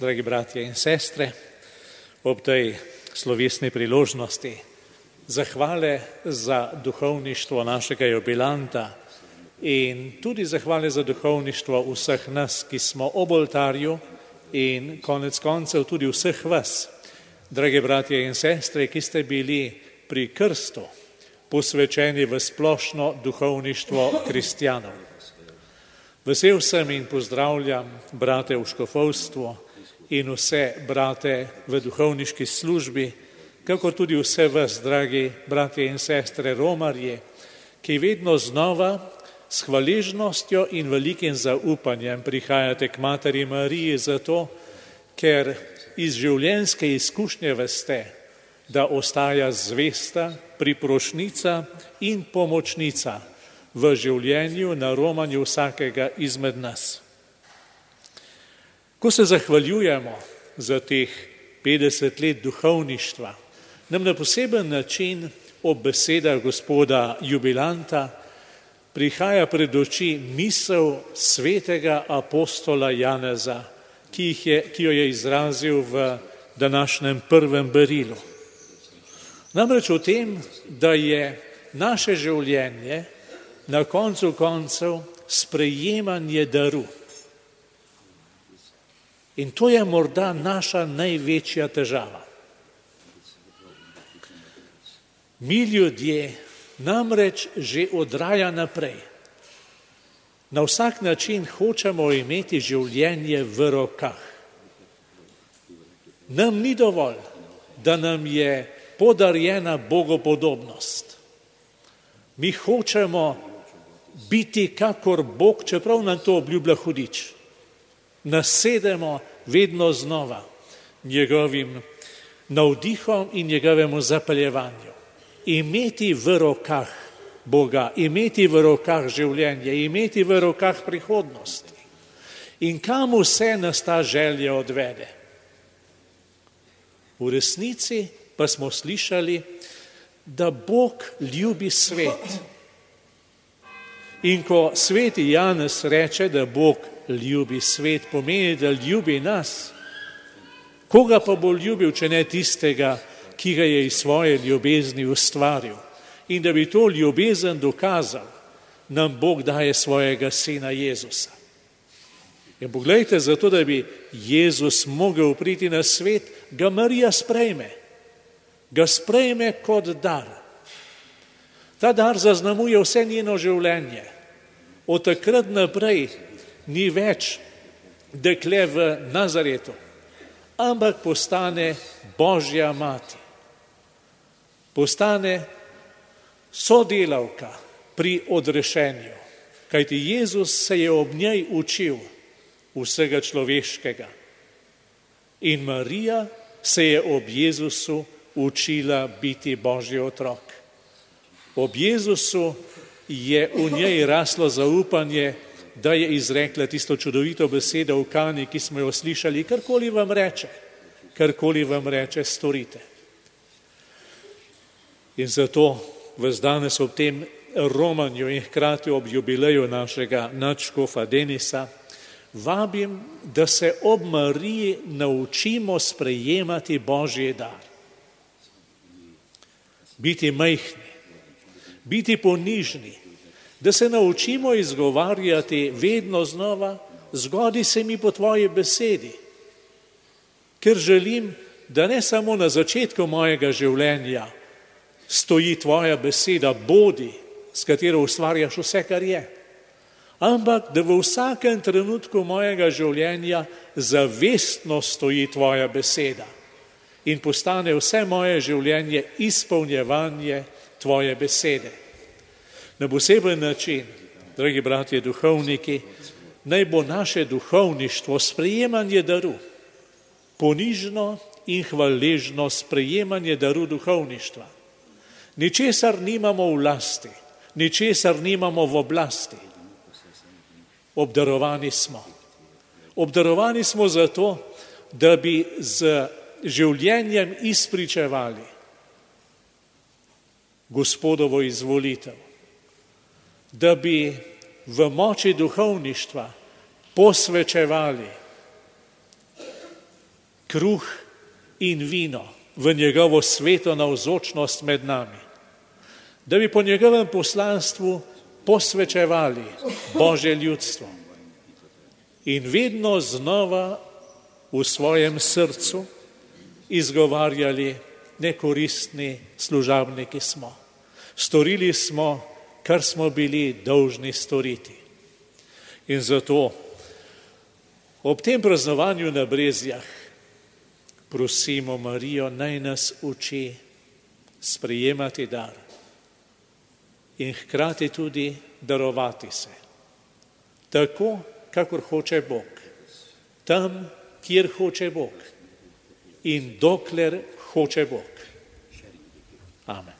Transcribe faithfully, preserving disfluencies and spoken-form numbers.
Dragi bratje in sestre, ob tej slovesni priložnosti zahvale za duhovništvo našega jubilanta in tudi zahvale za duhovništvo vseh nas, ki smo ob oltarju in konec koncev tudi vseh vas, dragi bratje in sestre, ki ste bili pri krstu posvečeni v splošno duhovništvo kristjanov. Vesel sem in pozdravljam brate v škofovstvu in vse brate v duhovniški službi, kakor tudi vse vas, dragi bratje in sestre romarje, ki vedno znova s hvaležnostjo in velikim zaupanjem prihajate k Materi Mariji zato, ker iz življenjske izkušnje veste, da ostaja zvesta, priprošnica in pomočnica v življenju na romanju vsakega izmed nas. Ko se zahvaljujemo za teh petdeset let duhovništva, nam na poseben način ob besedah gospoda jubilanta prihaja pred oči misel svetega apostola Janeza, ki, jih je, ki jo je izrazil v današnjem prvem berilu. Namreč o tem, da je naše življenje na koncu koncev sprejemanje daru. In to je morda naša največja težava. Mi ljudje namreč že od raja naprej na vsak način hočemo imeti življenje v rokah. Nam ni dovolj, da nam je podarjena bogopodobnost. Mi hočemo biti kakor Bog, čeprav nam to obljublja hudič. Nasedemo vedno znova njegovim navdihom in njegovemu zapeljevanju. Imeti v rokah Boga, imeti v rokah življenje, imeti v rokah prihodnost. In kam vse nas ta želja odvede? V resnici pa smo slišali, da Bog ljubi svet. In ko sveti Janez reče, da Bog ljubi svet, pomeni, da ljubi nas. Koga pa bo ljubil, če ne tistega, ki ga je iz svoje ljubezni ustvaril? In da bi to ljubezen dokazal, nam Bog daje svojega sina Jezusa. In poglejte, zato da bi Jezus mogel priti na svet, ga Marija sprejme. Ga sprejme kot dar. Ta dar zaznamuje vse njeno življenje. Od takrat naprej ni več dekle v Nazaretu, ampak postane Božja mati. Postane sodelavka pri odrešenju, kajti Jezus se je ob njej učil vsega človeškega. In Marija se je ob Jezusu učila biti Božji otrok. Ob Jezusu je v njej raslo zaupanje, da je izrekla tisto čudovito besedo v Kani, ki smo jo slišali, karkoli vam reče, karkoli vam reče, storite. In zato vas danes ob tem romanju in hkrati ob jubileju našega nadškofa Denisa vabim, da se ob Mariji naučimo sprejemati Božji dar. Biti majhni, biti ponižni, da se naučimo izgovarjati vedno znova, zgodi se mi po tvoji besedi, ker želim, da ne samo na začetku mojega življenja stoji tvoja beseda, bodi, s katero ustvarjaš vse, kar je, ampak da v vsakem trenutku mojega življenja zavestno stoji tvoja beseda in postane vse moje življenje izpolnjevanje tvoje besede. Na poseben način, dragi bratje duhovniki, naj bo naše duhovništvo sprejemanje daru, ponižno in hvaležno sprejemanje daru duhovništva. Ničesar nimamo v lasti, ničesar nimamo v oblasti. Obdarovani smo. Obdarovani smo zato, da bi z življenjem izpričevali Gospodovo izvolitev, da bi v moči duhovništva posvečevali kruh in vino v njegovo sveto navzočnost med nami, da bi po njegovem poslanstvu posvečevali Božje ljudstvo in vedno znova v svojem srcu izgovarjali: nekoristni služabniki smo. Storili smo, kar smo bili dolžni storiti. In zato ob tem praznovanju na Brezjah prosimo Marijo, naj nas uči sprejemati dar in hkrati tudi darovati se, tako, kakor hoče Bog, tam, kjer hoče Bog in dokler hoče Bog. Amen.